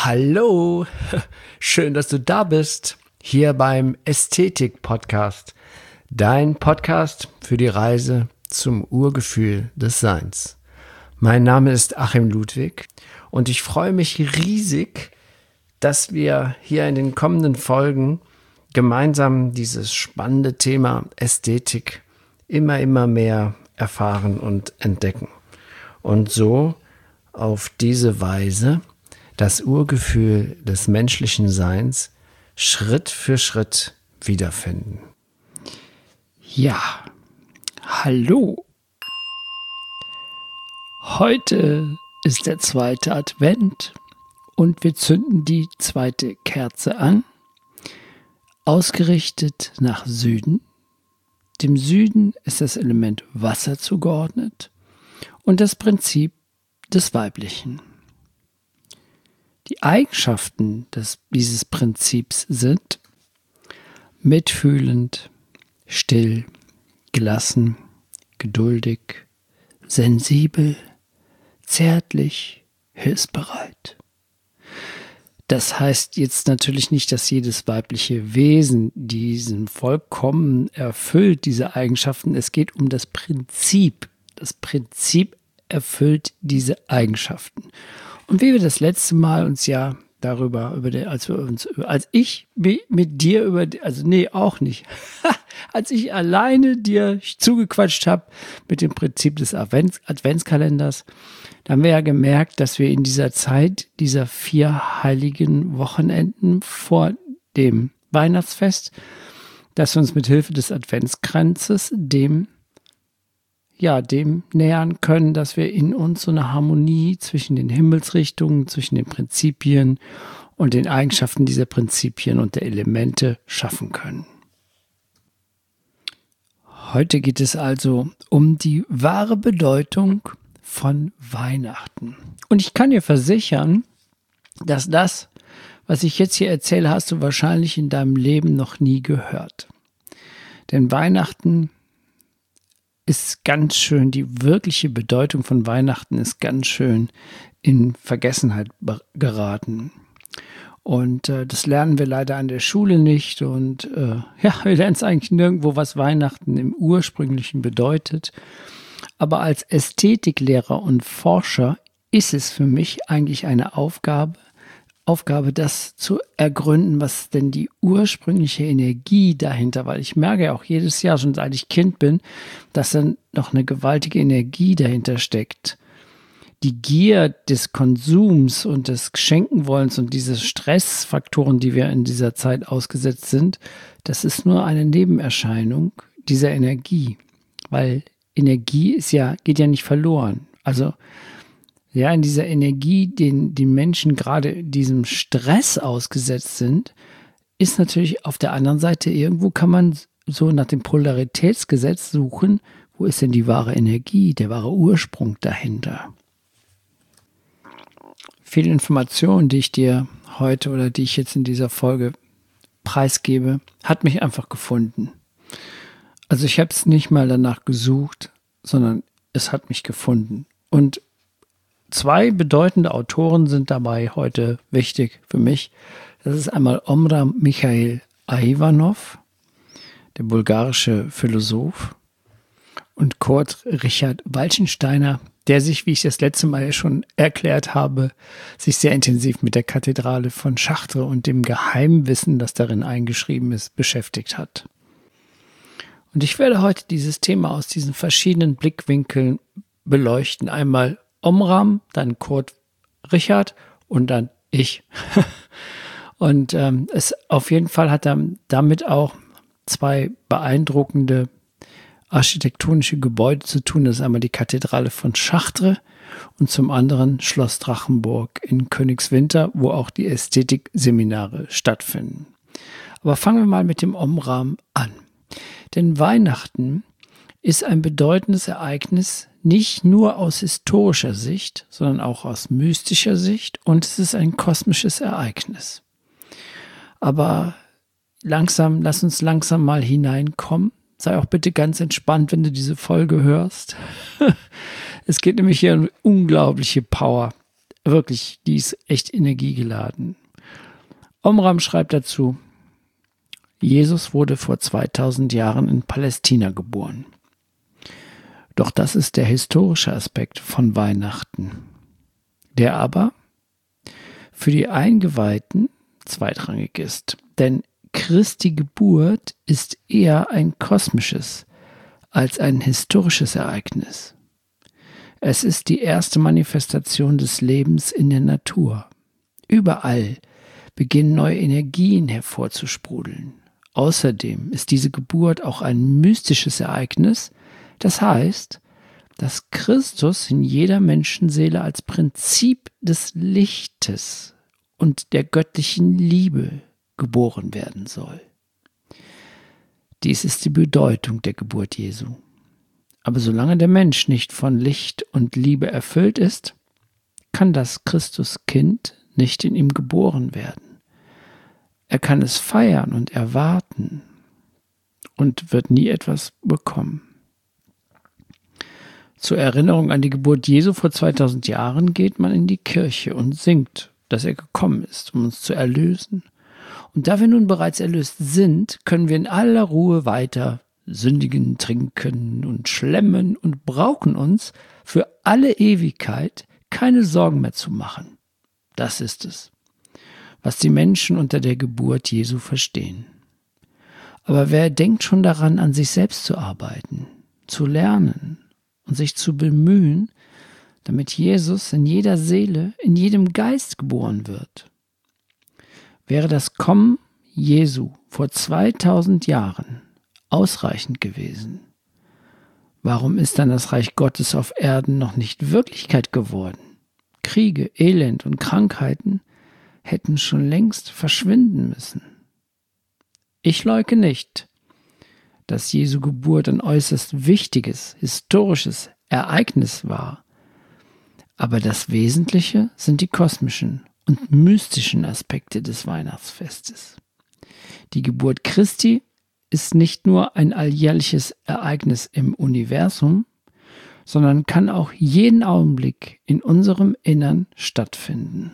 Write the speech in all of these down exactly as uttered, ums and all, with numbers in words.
Hallo, schön, dass du da bist, hier beim Ästhetik-Podcast, dein Podcast für die Reise zum Urgefühl des Seins. Mein Name ist Achim Ludwig und ich freue mich riesig, dass wir hier in den kommenden Folgen gemeinsam dieses spannende Thema Ästhetik immer, immer mehr erfahren und entdecken und so auf diese Weise das Urgefühl des menschlichen Seins Schritt für Schritt wiederfinden. Ja, hallo. Heute ist der zweite Advent und wir zünden die zweite Kerze an, ausgerichtet nach Süden. Dem Süden ist das Element Wasser zugeordnet und das Prinzip des Weiblichen. Die Eigenschaften des, dieses Prinzips sind mitfühlend, still, gelassen, geduldig, sensibel, zärtlich, hilfsbereit. Das heißt jetzt natürlich nicht, dass jedes weibliche Wesen diesen vollkommen erfüllt, diese Eigenschaften. Es geht um das Prinzip. Das Prinzip erfüllt diese Eigenschaften. Und wie wir das letzte Mal uns ja darüber, über den, als wir uns, als ich mit dir über, also nee, auch nicht, als ich alleine dir zugequatscht habe mit dem Prinzip des Advents, Adventskalenders, da haben wir ja gemerkt, dass wir in dieser Zeit, dieser vier heiligen Wochenenden vor dem Weihnachtsfest, dass wir uns mit Hilfe des Adventskranzes dem ja, dem nähern können, dass wir in uns so eine Harmonie zwischen den Himmelsrichtungen, zwischen den Prinzipien und den Eigenschaften dieser Prinzipien und der Elemente schaffen können. Heute geht es also um die wahre Bedeutung von Weihnachten. Und ich kann dir versichern, dass das, was ich jetzt hier erzähle, hast du wahrscheinlich in deinem Leben noch nie gehört. Denn Weihnachten ist ganz schön, die wirkliche Bedeutung von Weihnachten ist ganz schön in Vergessenheit geraten. Und äh, das lernen wir leider an der Schule nicht. Und äh, ja, wir lernen es eigentlich nirgendwo, was Weihnachten im Ursprünglichen bedeutet. Aber als Ästhetiklehrer und Forscher ist es für mich eigentlich eine Aufgabe, Aufgabe, das zu ergründen, was denn die ursprüngliche Energie dahinter, weil ich merke ja auch jedes Jahr, schon seit ich Kind bin, dass dann noch eine gewaltige Energie dahinter steckt. Die Gier des Konsums und des Geschenkenwollens und diese Stressfaktoren, die wir in dieser Zeit ausgesetzt sind, das ist nur eine Nebenerscheinung dieser Energie, weil Energie ist ja, geht ja nicht verloren. Also ja, in dieser Energie, den die Menschen gerade diesem Stress ausgesetzt sind, ist natürlich auf der anderen Seite irgendwo kann man so nach dem Polaritätsgesetz suchen, wo ist denn die wahre Energie, der wahre Ursprung dahinter? Viele Informationen, die ich dir heute oder die ich jetzt in dieser Folge preisgebe, hat mich einfach gefunden. Also ich habe es nicht mal danach gesucht, sondern es hat mich gefunden. Und zwei bedeutende Autoren sind dabei heute wichtig für mich. Das ist einmal Omraam Michail Aïvanhov, der bulgarische Philosoph, und Kurt Richard Walchensteiner, der sich, wie ich das letzte Mal schon erklärt habe, sich sehr intensiv mit der Kathedrale von Chartres und dem Geheimwissen, das darin eingeschrieben ist, beschäftigt hat. Und ich werde heute dieses Thema aus diesen verschiedenen Blickwinkeln beleuchten. Einmal Omraam, dann Kurt Richard und dann ich. Und ähm, es auf jeden Fall hat er damit auch zwei beeindruckende architektonische Gebäude zu tun. Das ist einmal die Kathedrale von Chartres und zum anderen Schloss Drachenburg in Königswinter, wo auch die Ästhetikseminare stattfinden. Aber fangen wir mal mit dem Omraam an. Denn Weihnachten ist ein bedeutendes Ereignis, nicht nur aus historischer Sicht, sondern auch aus mystischer Sicht, und es ist ein kosmisches Ereignis. Aber langsam, lass uns langsam mal hineinkommen. Sei auch bitte ganz entspannt, wenn du diese Folge hörst. Es geht nämlich hier um unglaubliche Power. wirklich, die ist echt energiegeladen. Omram schreibt dazu, Jesus wurde vor zweitausend Jahren in Palästina geboren. Doch das ist der historische Aspekt von Weihnachten, der aber für die Eingeweihten zweitrangig ist. Denn Christi Geburt ist eher ein kosmisches als ein historisches Ereignis. Es ist die erste Manifestation des Lebens in der Natur. Überall beginnen neue Energien hervorzusprudeln. Außerdem ist diese Geburt auch ein mystisches Ereignis, das heißt, dass Christus in jeder Menschenseele als Prinzip des Lichtes und der göttlichen Liebe geboren werden soll. Dies ist die Bedeutung der Geburt Jesu. Aber solange der Mensch nicht von Licht und Liebe erfüllt ist, kann das Christuskind nicht in ihm geboren werden. Er kann es feiern und erwarten und wird nie etwas bekommen. Zur Erinnerung an die Geburt Jesu vor zweitausend Jahren geht man in die Kirche und singt, dass er gekommen ist, um uns zu erlösen. Und da wir nun bereits erlöst sind, können wir in aller Ruhe weiter sündigen, trinken und schlemmen und brauchen uns für alle Ewigkeit keine Sorgen mehr zu machen. Das ist es, was die Menschen unter der Geburt Jesu verstehen. Aber wer denkt schon daran, an sich selbst zu arbeiten, zu lernen und sich zu bemühen, damit Jesus in jeder Seele, in jedem Geist geboren wird? Wäre das Kommen Jesu vor zweitausend Jahren ausreichend gewesen? Warum ist dann das Reich Gottes auf Erden noch nicht Wirklichkeit geworden? Kriege, Elend und Krankheiten hätten schon längst verschwinden müssen. Ich leugne nicht, dass Jesu Geburt ein äußerst wichtiges, historisches Ereignis war. Aber das Wesentliche sind die kosmischen und mystischen Aspekte des Weihnachtsfestes. Die Geburt Christi ist nicht nur ein alljährliches Ereignis im Universum, sondern kann auch jeden Augenblick in unserem Innern stattfinden.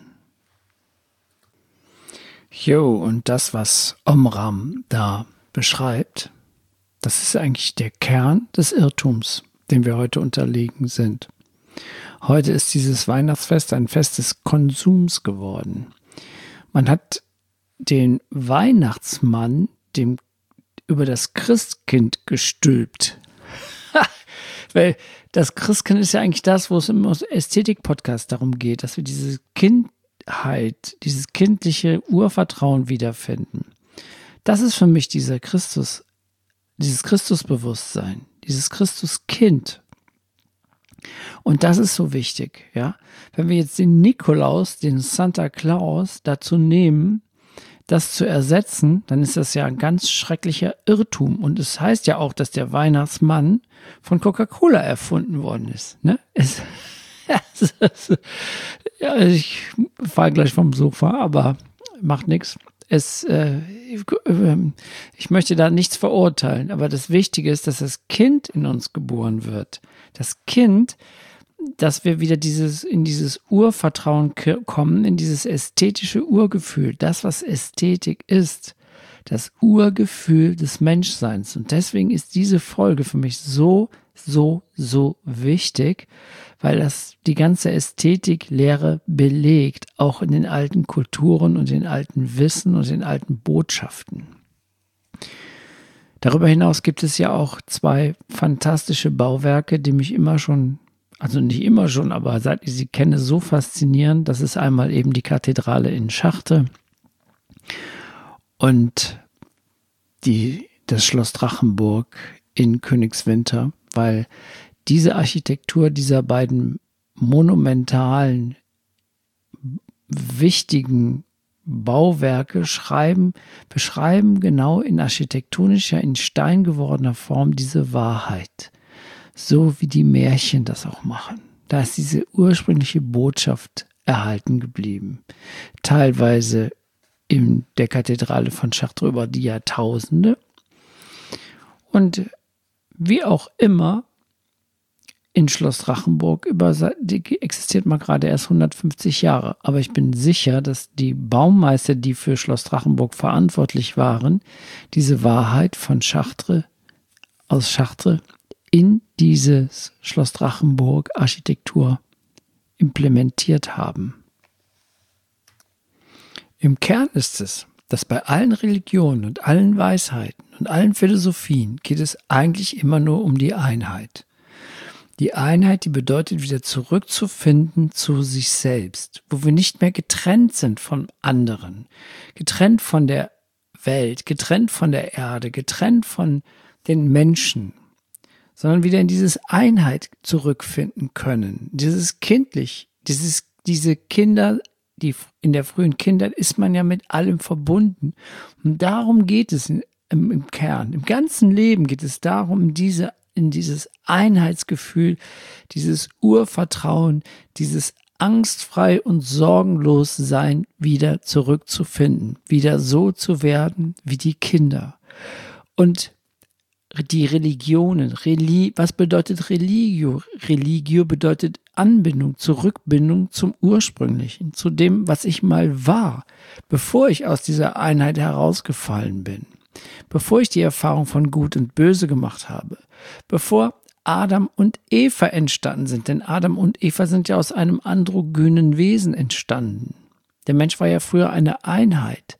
Jo, und das, was Omram da beschreibt, das ist eigentlich der Kern des Irrtums, dem wir heute unterlegen sind. Heute ist dieses Weihnachtsfest ein Fest des Konsums geworden. Man hat den Weihnachtsmann dem über das Christkind gestülpt. Weil das Christkind ist ja eigentlich das, wo es im Ästhetik-Podcast darum geht, dass wir diese Kindheit, dieses kindliche Urvertrauen wiederfinden. Das ist für mich dieser Christus, dieses Christusbewusstsein, dieses Christuskind. Und das ist so wichtig, ja. Wenn wir jetzt den Nikolaus, den Santa Claus dazu nehmen, das zu ersetzen, dann ist das ja ein ganz schrecklicher Irrtum. Und es heißt ja auch, dass der Weihnachtsmann von Coca-Cola erfunden worden ist. Ne? Es, es, ja, ich fall gleich vom Sofa, aber macht nichts. Es, äh, ich möchte da nichts verurteilen, aber das Wichtige ist, dass das Kind in uns geboren wird. Das Kind, dass wir wieder dieses, in dieses Urvertrauen kommen, in dieses ästhetische Urgefühl, das, was Ästhetik ist, das Urgefühl des Menschseins. Und deswegen ist diese Folge für mich so, so, so wichtig, weil das die ganze Ästhetiklehre belegt, auch in den alten Kulturen und den alten Wissen und den alten Botschaften. Darüber hinaus gibt es ja auch zwei fantastische Bauwerke, die mich immer schon, also nicht immer schon, aber seit ich sie kenne, so faszinieren. Das ist einmal eben die Kathedrale in Chartres und die, das Schloss Drachenburg in Königswinter, weil diese Architektur dieser beiden monumentalen, wichtigen Bauwerke schreiben, beschreiben genau in architektonischer, in Stein gewordener Form diese Wahrheit. So wie die Märchen das auch machen. Da ist diese ursprüngliche Botschaft erhalten geblieben. Teilweise in der Kathedrale von Chartres über die Jahrtausende. Und wie auch immer, in Schloss Drachenburg über, die existiert mal gerade erst hundertfünfzig Jahre. Aber ich bin sicher, dass die Baumeister, die für Schloss Drachenburg verantwortlich waren, diese Wahrheit von Chartres, aus Chartres, in dieses Schloss Drachenburg Architektur implementiert haben. Im Kern ist es, dass bei allen Religionen und allen Weisheiten und allen Philosophien geht es eigentlich immer nur um die Einheit. Die Einheit, die bedeutet, wieder zurückzufinden zu sich selbst, wo wir nicht mehr getrennt sind von anderen, getrennt von der Welt, getrennt von der Erde, getrennt von den Menschen, sondern wieder in dieses Einheit zurückfinden können. Dieses kindlich, dieses, diese Kinder, die in der frühen Kindheit ist man ja mit allem verbunden. Und darum geht es im, im Kern. Im ganzen Leben geht es darum, diese in dieses Einheitsgefühl, dieses Urvertrauen, dieses angstfrei und sorgenlos sein wieder zurückzufinden, wieder so zu werden wie die Kinder. Und die Religionen, Reli- was bedeutet Religio? Religio bedeutet Anbindung, Zurückbindung zum Ursprünglichen, zu dem, was ich mal war, bevor ich aus dieser Einheit herausgefallen bin. Bevor ich die Erfahrung von Gut und Böse gemacht habe, bevor Adam und Eva entstanden sind, denn Adam und Eva sind ja aus einem androgynen Wesen entstanden. Der Mensch war ja früher eine Einheit.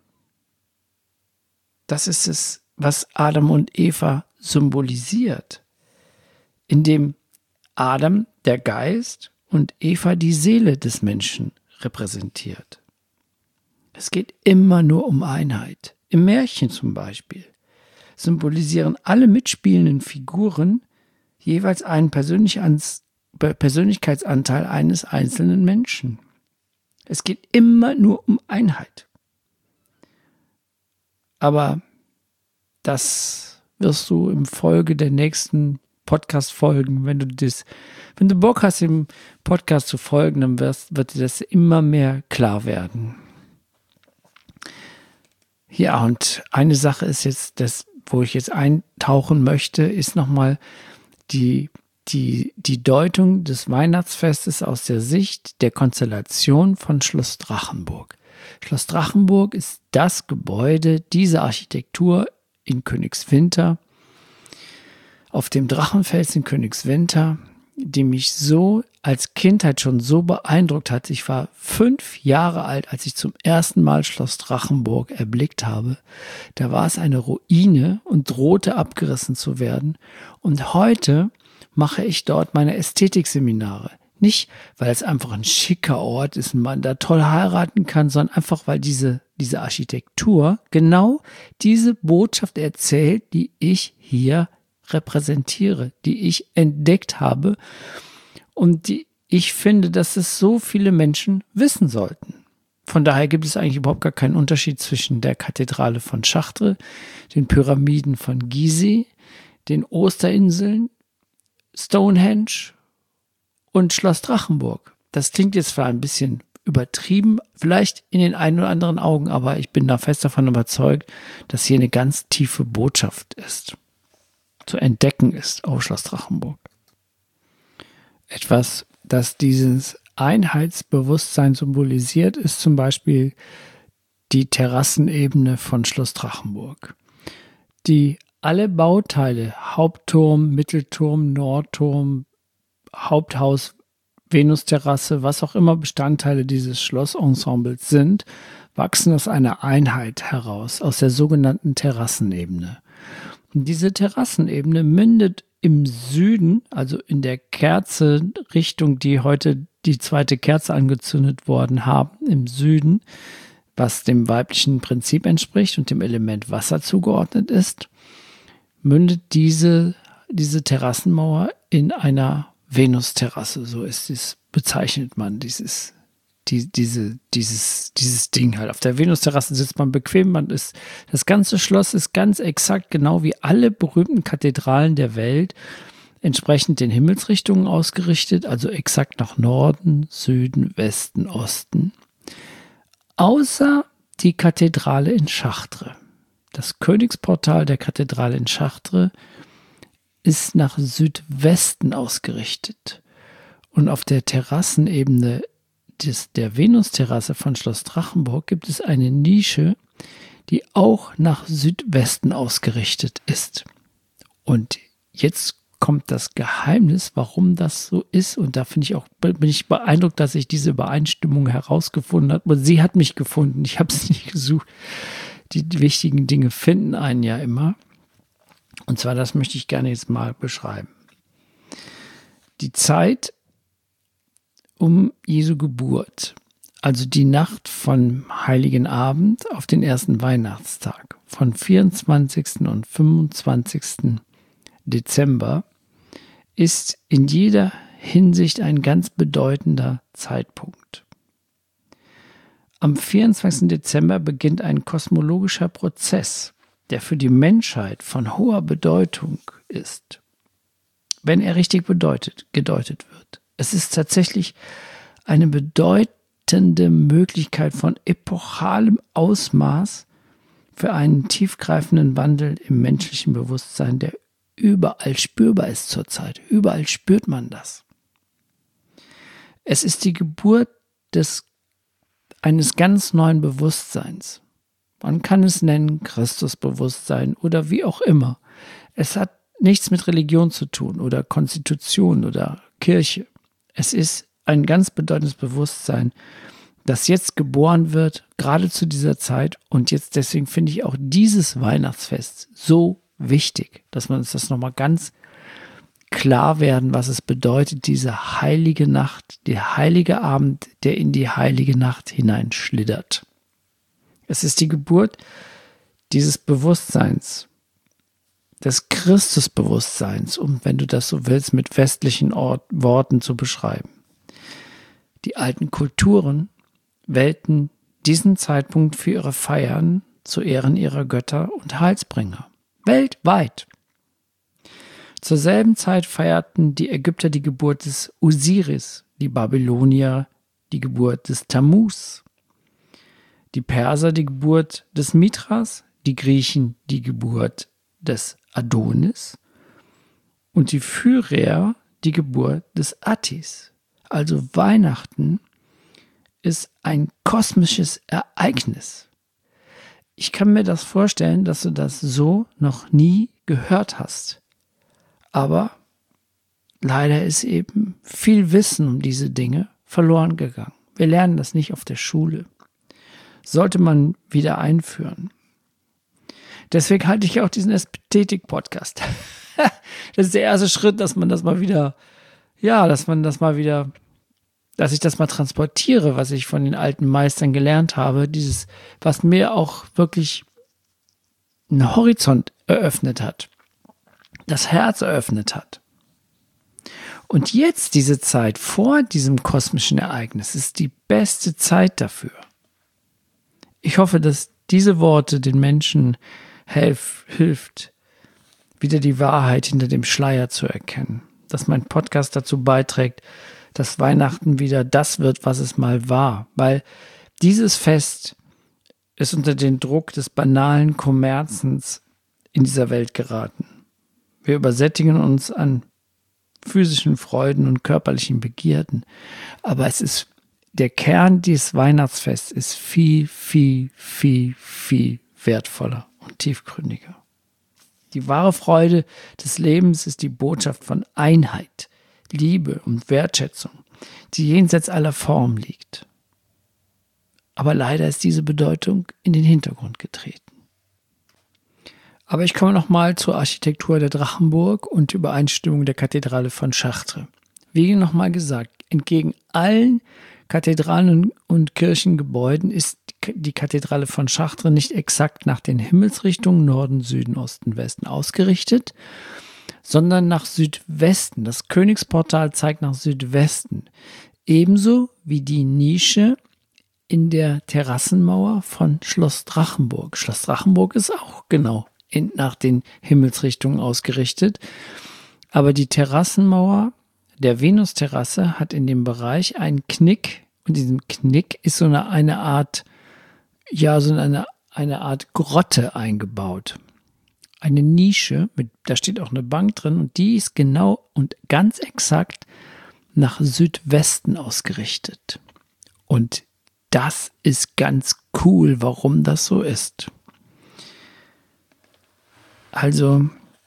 Das ist es, was Adam und Eva symbolisiert, indem Adam der Geist und Eva die Seele des Menschen repräsentiert. Es geht immer nur um Einheit. Im Märchen zum Beispiel symbolisieren alle mitspielenden Figuren jeweils einen Persönlichkeitsanteil eines einzelnen Menschen. Es geht immer nur um Einheit. Aber das wirst du im Folge der nächsten Podcast-Folgen, wenn du das, wenn du Bock hast, dem Podcast zu folgen, dann wirst, wird dir das immer mehr klar werden. Ja, und eine Sache ist jetzt, das, wo ich jetzt eintauchen möchte, ist nochmal die, die, die Deutung des Weihnachtsfestes aus der Sicht der Konstellation von Schloss Drachenburg. Schloss Drachenburg ist das Gebäude, diese Architektur in Königswinter, auf dem Drachenfels in Königswinter, die mich so als Kindheit schon so beeindruckt hat. Ich war fünf Jahre alt, als ich zum ersten Mal Schloss Drachenburg erblickt habe. Da war es eine Ruine und drohte abgerissen zu werden. Und heute mache ich dort meine Ästhetikseminare. Nicht, weil es einfach ein schicker Ort ist und man da toll heiraten kann, sondern einfach, weil diese, diese Architektur genau diese Botschaft erzählt, die ich hier repräsentiere, die ich entdeckt habe und die ich finde, dass es so viele Menschen wissen sollten. Von daher gibt es eigentlich überhaupt gar keinen Unterschied zwischen der Kathedrale von Chartres, den Pyramiden von Gizeh, den Osterinseln, Stonehenge und Schloss Drachenburg. Das klingt jetzt zwar ein bisschen übertrieben, vielleicht in den einen oder anderen Augen, aber ich bin da fest davon überzeugt, dass hier eine ganz tiefe Botschaft ist, zu entdecken ist auf Schloss Drachenburg. Etwas, das dieses Einheitsbewusstsein symbolisiert, ist zum Beispiel die Terrassenebene von Schloss Drachenburg, die alle Bauteile, Hauptturm, Mittelturm, Nordturm, Haupthaus, Venusterrasse, was auch immer Bestandteile dieses Schlossensembles sind, wachsen aus einer Einheit heraus, aus der sogenannten Terrassenebene. Und diese Terrassenebene mündet im Süden, also in der Kerze-Richtung, die heute die zweite Kerze angezündet worden haben, im Süden, was dem weiblichen Prinzip entspricht und dem Element Wasser zugeordnet ist, mündet diese, diese Terrassenmauer in einer Venusterrasse, so ist es, bezeichnet man dieses, die, diese, dieses, dieses Ding halt. Auf der Venusterrasse sitzt man bequem, man ist, das ganze Schloss ist ganz exakt genau wie alle berühmten Kathedralen der Welt entsprechend den Himmelsrichtungen ausgerichtet, also exakt nach Norden, Süden, Westen, Osten. Außer die Kathedrale in Chartres. Das Königsportal der Kathedrale in Chartres ist nach Südwesten ausgerichtet. Und auf der Terrassenebene des, der Venusterrasse von Schloss Drachenburg gibt es eine Nische, die auch nach Südwesten ausgerichtet ist. Und jetzt kommt das Geheimnis, warum das so ist. Und da finde ich auch, bin ich beeindruckt, dass ich diese Übereinstimmung herausgefunden habe. Und sie hat mich gefunden. Ich habe es nicht gesucht. Die wichtigen Dinge finden einen ja immer. Und zwar, das möchte ich gerne jetzt mal beschreiben. Die Zeit um Jesu Geburt, also die Nacht von Heiligen Abend auf den ersten Weihnachtstag, von vierundzwanzigsten und fünfundzwanzigsten Dezember, ist in jeder Hinsicht ein ganz bedeutender Zeitpunkt. Am vierundzwanzigsten Dezember beginnt ein kosmologischer Prozess, der für die Menschheit von hoher Bedeutung ist, wenn er richtig bedeutet, gedeutet wird. Es ist tatsächlich eine bedeutende Möglichkeit von epochalem Ausmaß für einen tiefgreifenden Wandel im menschlichen Bewusstsein, der überall spürbar ist zurzeit. Überall spürt man das. Es ist die Geburt des, eines ganz neuen Bewusstseins. Man kann es nennen Christusbewusstsein oder wie auch immer. Es hat nichts mit Religion zu tun oder Konstitution oder Kirche. Es ist ein ganz bedeutendes Bewusstsein, das jetzt geboren wird, gerade zu dieser Zeit. Und jetzt deswegen finde ich auch dieses Weihnachtsfest so wichtig, dass wir uns das nochmal ganz klar werden, was es bedeutet, diese heilige Nacht, der heilige Abend, der in die heilige Nacht hineinschlittert. Es ist die Geburt dieses Bewusstseins, des Christusbewusstseins, um, wenn du das so willst, mit westlichen Ort, Worten zu beschreiben. Die alten Kulturen wählten diesen Zeitpunkt für ihre Feiern zu Ehren ihrer Götter und Heilsbringer. Weltweit. Zur selben Zeit feierten die Ägypter die Geburt des Osiris, die Babylonier die Geburt des Tammuz, die Perser die Geburt des Mithras, die Griechen die Geburt des Adonis und die Syrer die Geburt des Attis. Also Weihnachten ist ein kosmisches Ereignis. Ich kann mir das vorstellen, dass du das so noch nie gehört hast. Aber leider ist eben viel Wissen um diese Dinge verloren gegangen. Wir lernen das nicht auf der Schule. Sollte man wieder einführen. Deswegen halte ich auch diesen Ästhetik-Podcast. Das ist der erste Schritt, dass man das mal wieder, ja, dass man das mal wieder, dass ich das mal transportiere, was ich von den alten Meistern gelernt habe. Dieses, was mir auch wirklich einen Horizont eröffnet hat. Das Herz eröffnet hat. Und jetzt diese Zeit vor diesem kosmischen Ereignis ist die beste Zeit dafür. Ich hoffe, dass diese Worte den Menschen helf, hilft, wieder die Wahrheit hinter dem Schleier zu erkennen. Dass mein Podcast dazu beiträgt, dass Weihnachten wieder das wird, was es mal war. Weil dieses Fest ist unter den Druck des banalen Kommerzens in dieser Welt geraten. Wir übersättigen uns an physischen Freuden und körperlichen Begierden. Aber es ist der Kern dieses Weihnachtsfests ist viel, viel, viel, viel wertvoller und tiefgründiger. Die wahre Freude des Lebens ist die Botschaft von Einheit, Liebe und Wertschätzung, die jenseits aller Form liegt. Aber leider ist diese Bedeutung in den Hintergrund getreten. Aber ich komme nochmal zur Architektur der Drachenburg und Übereinstimmung der Kathedrale von Chartres. Wie nochmal gesagt, entgegen allen Kathedralen und Kirchengebäuden ist die Kathedrale von Chartres nicht exakt nach den Himmelsrichtungen Norden, Süden, Osten, Westen ausgerichtet, sondern nach Südwesten. Das Königsportal zeigt nach Südwesten. Ebenso wie die Nische in der Terrassenmauer von Schloss Drachenburg. Schloss Drachenburg ist auch genau in, nach den Himmelsrichtungen ausgerichtet. Aber die Terrassenmauer der Venusterrasse hat in dem Bereich einen Knick. Und in diesem Knick ist so eine, eine Art, ja, so eine, eine Art Grotte eingebaut. eine Nische, mit, da steht auch eine Bank drin und die ist genau und ganz exakt nach Südwesten ausgerichtet. Und das ist ganz cool, warum das so ist. Also,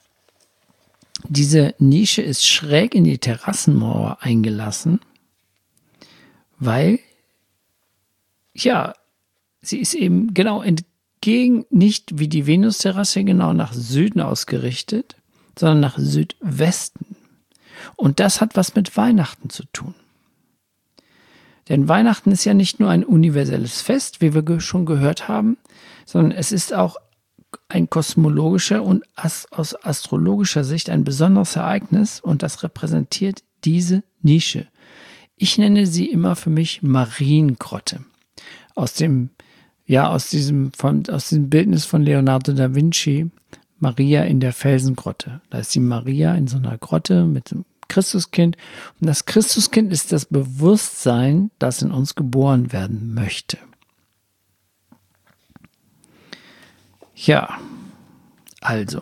diese Nische ist schräg in die Terrassenmauer eingelassen, weil, ja, sie ist eben genau entgegen, nicht wie die Venusterrasse genau nach Süden ausgerichtet, sondern nach Südwesten. Und das hat was mit Weihnachten zu tun. Denn Weihnachten ist ja nicht nur ein universelles Fest, wie wir schon gehört haben, sondern es ist auch ein kosmologischer und aus astrologischer Sicht ein besonderes Ereignis und das repräsentiert diese Nische. Ich nenne sie immer für mich Mariengrotte. Aus dem, ja, aus diesem, von, aus diesem Bildnis von Leonardo da Vinci, Maria in der Felsengrotte. Da ist die Maria in so einer Grotte mit dem Christuskind. Und das Christuskind ist das Bewusstsein, das in uns geboren werden möchte. Ja, also,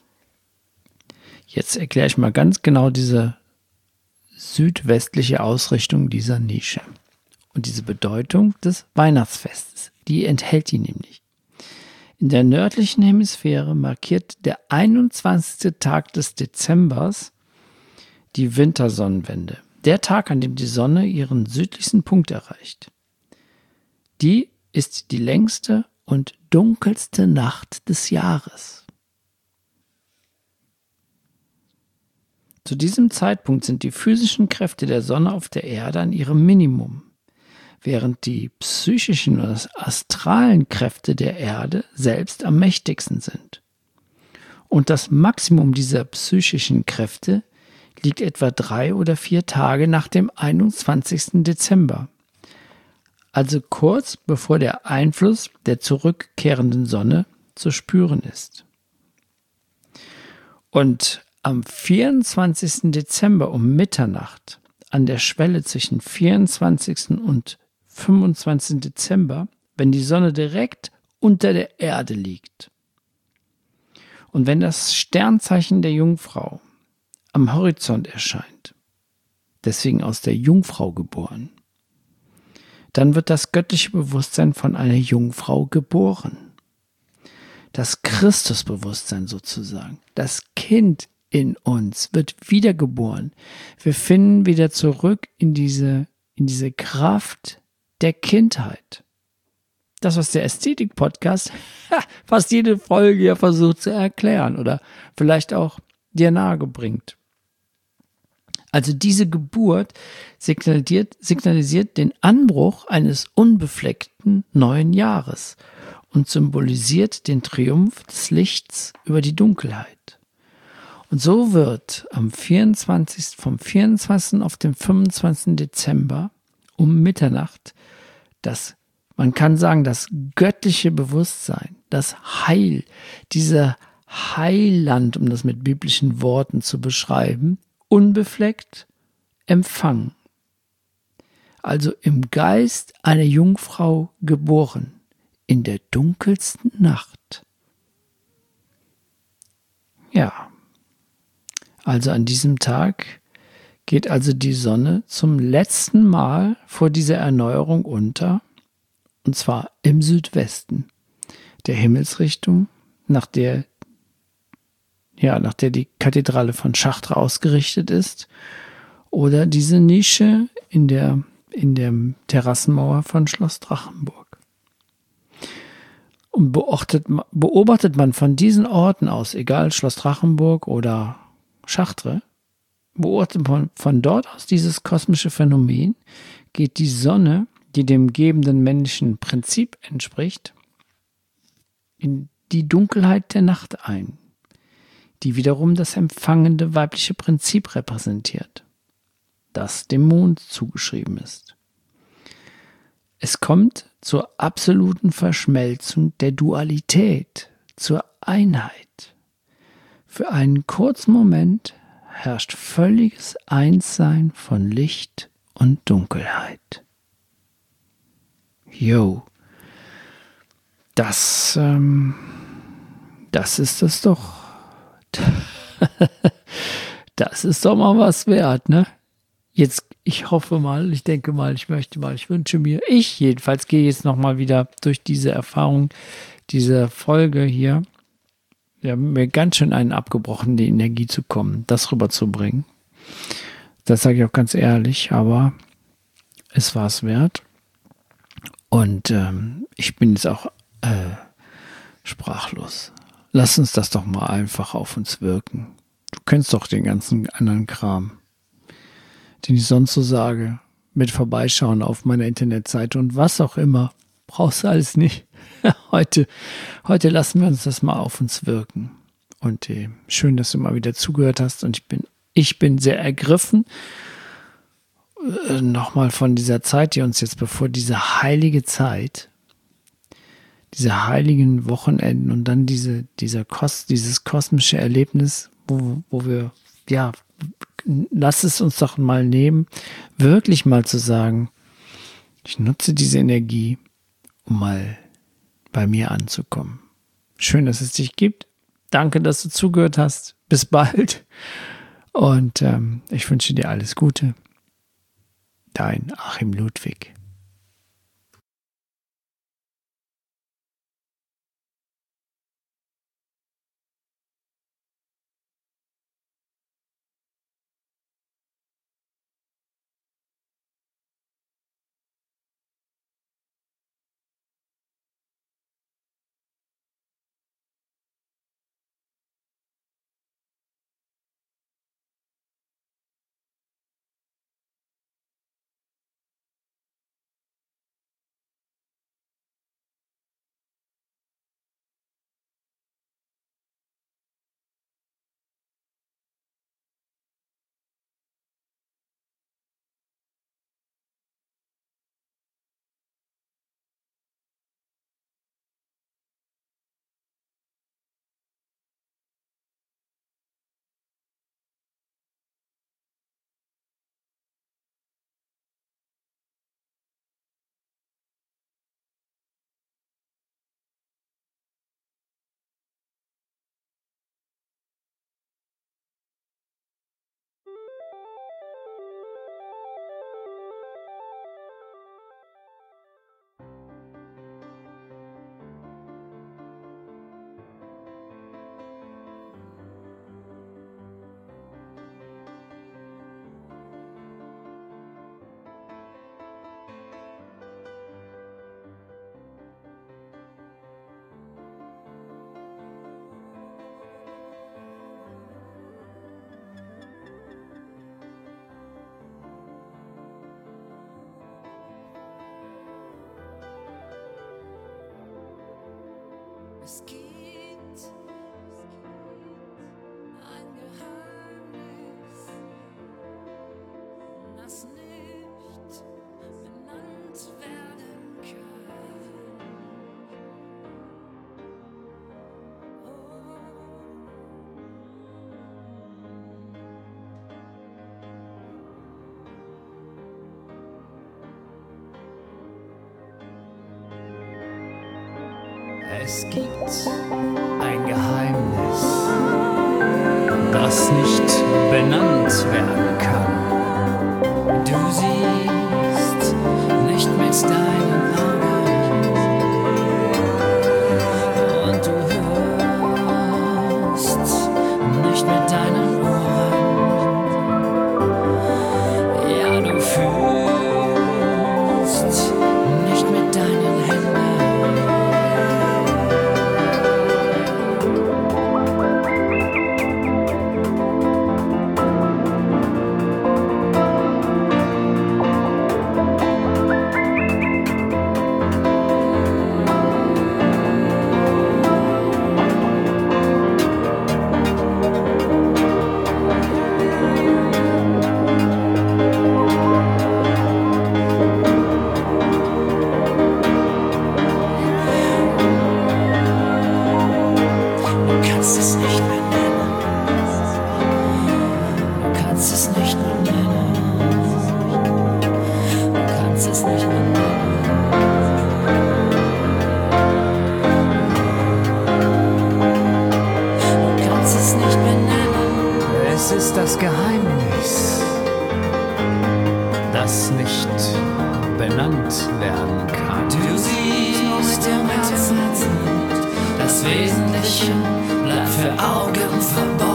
jetzt erkläre ich mal ganz genau diese südwestliche Ausrichtung dieser Nische und diese Bedeutung des Weihnachtsfestes. Die enthält die nämlich. In der nördlichen Hemisphäre markiert der einundzwanzigste Tag des Dezembers die Wintersonnenwende, der Tag, an dem die Sonne ihren südlichsten Punkt erreicht. Die ist die längste und dunkelste Nacht des Jahres. Zu diesem Zeitpunkt sind die physischen Kräfte der Sonne auf der Erde an ihrem Minimum, während die psychischen oder astralen Kräfte der Erde selbst am mächtigsten sind. Und das Maximum dieser psychischen Kräfte liegt etwa drei oder vier Tage nach dem einundzwanzigsten Dezember. Also kurz bevor der Einfluss der zurückkehrenden Sonne zu spüren ist. Und am vierundzwanzigsten Dezember um Mitternacht, an der Schwelle zwischen vierundzwanzigsten und fünfundzwanzigsten Dezember, wenn die Sonne direkt unter der Erde liegt und wenn das Sternzeichen der Jungfrau am Horizont erscheint, deswegen aus der Jungfrau geboren, dann wird das göttliche Bewusstsein von einer Jungfrau geboren. Das Christusbewusstsein sozusagen, das Kind in uns wird wiedergeboren. Wir finden wieder zurück in diese, in diese Kraft der Kindheit. Das, was der Ästhetik-Podcast fast jede Folge ja versucht zu erklären oder vielleicht auch dir nahegebringt. Also diese Geburt signalisiert, signalisiert den Anbruch eines unbefleckten neuen Jahres und symbolisiert den Triumph des Lichts über die Dunkelheit. Und so wird am vierundzwanzigsten vom vierundzwanzigsten auf den fünfundzwanzigsten Dezember um Mitternacht das, man kann sagen, das göttliche Bewusstsein, das Heil, dieser Heiland, um das mit biblischen Worten zu beschreiben, unbefleckt empfangen. Also im Geist einer Jungfrau geboren, in der dunkelsten Nacht. Ja, also an diesem Tag geht also die Sonne zum letzten Mal vor dieser Erneuerung unter, und zwar im Südwesten der Himmelsrichtung, nach der ja, nach der die Kathedrale von Chartres ausgerichtet ist, oder diese Nische in der, in der Terrassenmauer von Schloss Drachenburg. Und beobachtet, beobachtet man von diesen Orten aus, egal Schloss Drachenburg oder Chartres, beobachtet man von dort aus dieses kosmische Phänomen, geht die Sonne, die dem gebenden männlichen Prinzip entspricht, in die Dunkelheit der Nacht ein, die wiederum das empfangende weibliche Prinzip repräsentiert, das dem Mond zugeschrieben ist. Es kommt zur absoluten Verschmelzung der Dualität, zur Einheit. Für einen kurzen Moment herrscht völliges Einssein von Licht und Dunkelheit. Jo, das, ähm, das ist es doch. Das ist doch mal was wert, ne? Jetzt, ich hoffe mal, ich denke mal, ich möchte mal, ich wünsche mir, ich jedenfalls gehe jetzt nochmal wieder durch diese Erfahrung, diese Folge hier. Wir haben mir ganz schön einen abgebrochen, die Energie zu kommen, das rüberzubringen. Das sage ich auch ganz ehrlich, aber es war es wert. Und ähm, ich bin jetzt auch äh, sprachlos. Lass uns das doch mal einfach auf uns wirken. Du kennst doch den ganzen anderen Kram, den ich sonst so sage, mit Vorbeischauen auf meiner Internetseite und was auch immer. Brauchst du alles nicht. Heute, heute lassen wir uns das mal auf uns wirken. Und äh, schön, dass du mal wieder zugehört hast. Und ich bin, ich bin sehr ergriffen. Äh, nochmal von dieser Zeit, die uns jetzt bevor, diese heilige Zeit, diese heiligen Wochenenden und dann diese, dieser Kos, dieses kosmische Erlebnis, wo, wo wir, ja, lass es uns doch mal nehmen, wirklich mal zu sagen, ich nutze diese Energie, um mal bei mir anzukommen. Schön, dass es dich gibt. Danke, dass du zugehört hast. Bis bald. Und ähm, ich wünsche dir alles Gute. Dein Achim Ludwig. Es gibt ein Geheimnis, das nicht benannt werden kann. Es gibt ein Geheimnis, das nicht benannt werden kann. Du siehst nicht mit deinen Augen und du hörst nicht mit deinen Ohren. Ja, du fühlst nicht mit deinen Händen. ist das Geheimnis, das nicht benannt werden kann. Du siehst im Herzen, das Wesentliche bleibt für Augen verborgen.